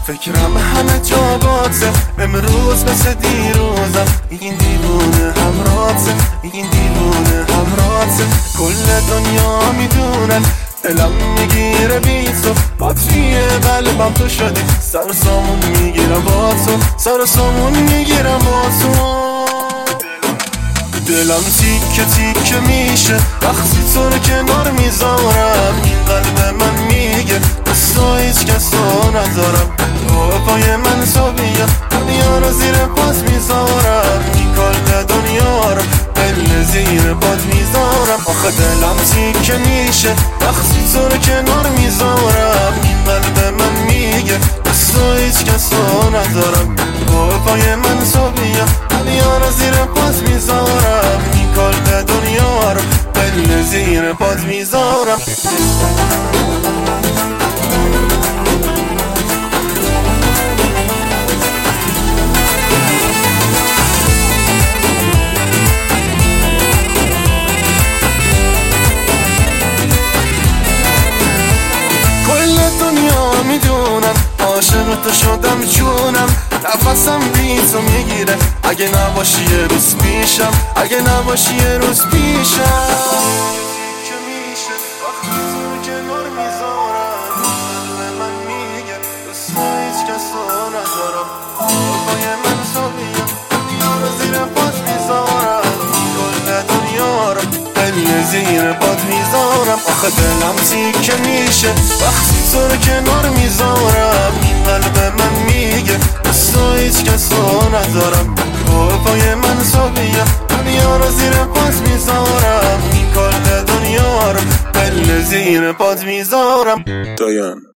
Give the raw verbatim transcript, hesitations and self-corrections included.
فکرم همه جا باته، امروز مثل دیروزم. این دیوونه همراته، این دیوونه همراته. کل دنیا میدونن دلم میگیره بی تو، باتری قلبم تو شدی. سر و سامون میگیرم با تو، سر و سامون میگیرم با تو. دلم تیکه تیکه میشه وقتی تو رو کنار میذارم. این قلب من میگه بس هیچ کس رو ندارم. تو پای من تو بیا، دنیا رو زیر پات میذارم. این کل دنیا رو دل زیر پات میذارم. آخه دلم تیکه میشه وقتی تو رو کنار میذارم. این قلب من میگه بس هیچ کس رو ندارم. تو پای من تو بیا، دنیا رو زیر پات میذارم. این کل دنیا رو دل زیر پات میذارم. کل دنیا میدونم عاشق تو شدم جونم. نفسم بی تو میگیره اگه نباشی یه روز پیشم، اگه نباشی یه روز پیشم. که میشه وقتی تو رو کنار میذارم. قلب من میگه دوست هیچ کس رو ندارم. پای من تو بیا، دنیا رو زیر پات میذارم. کل دنیا رو دل زیر پات میذارم. آخه دلم تیکه میشه وقتی تو رو کنار میذارم. این قلب من میگه دوست هیچ کس رو ندارم. تو پای من تو بیا، دنیا رو زیر پات میذارم. این کل دنیا رو دل زیر پات میذارم. دایان